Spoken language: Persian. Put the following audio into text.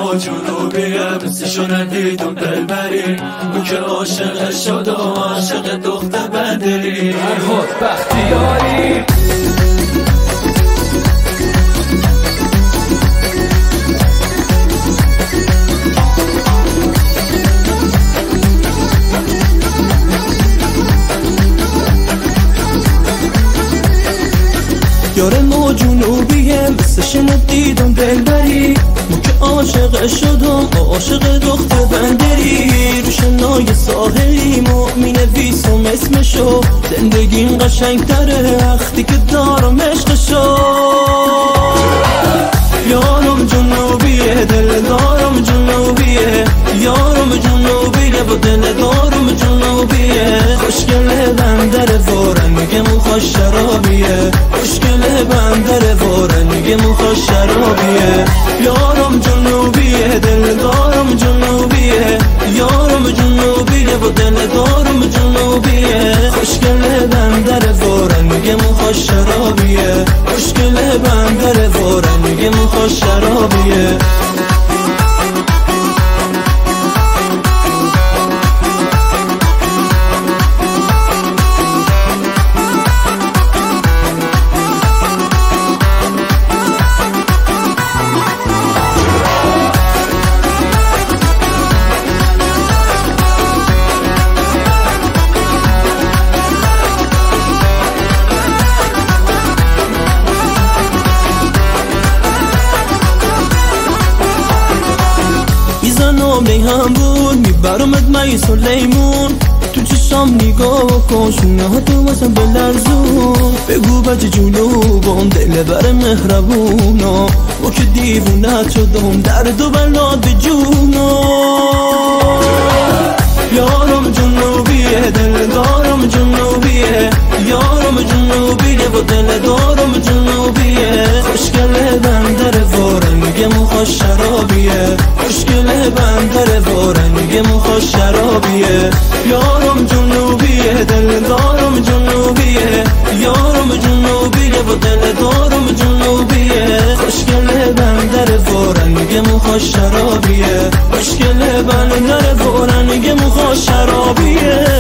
ما جنوبیه مثلشو ندیدم دلبری اون که عاشق شد و عاشق دختر بندری فرهاد بختیاری یار ما جنوبیه مثلش ندیدم دلبری ما که عاشق شدم عاشق دختر بندری رو شنای ساحلی می نویسم اسمشو زندگیم قشنگ تره وقتی که دارم عشقشو یارم جنوبیه دلدارم جنوبیه یارم جنوبیه با دلدارم جنوبیه خوشگله بندر وارن میگه مو خوش شرابیه خوشگله بندر وارن میگه مو خوش شرابیه یارم جنوبیه دلدارم جنوبیه یارم جنوبیه با دلدارم جنوبیه خوشگله بندر وارن میگه مو خوش شرابیه خوشگله بندر وارن میگه مو خوش شرابیه نامه هم بود میبرمت مایس و لیمون تو چشام نگاه کن شونه ها تو واسم بلرزون بگو بچه جنوبم دل بر مهربونا و که دیوونت شدم درد و بلا به جونا یارم جنوبیه دلدارم جنوبیه یارم جنوبیه و دلدارم جنوبیه خوشگله بندر وارن میگه مو خوش شرابیه خوشگله بندر وارن میگه مو خوش شرابیه یارم جنوبیه دلدارم جنوبیه یارم جنوبیه و دلدارم جنوبیه خوشگله بندر وارن میگه مو خوش شرابیه خوشگله بندر وارن میگه مو خوش شرابیه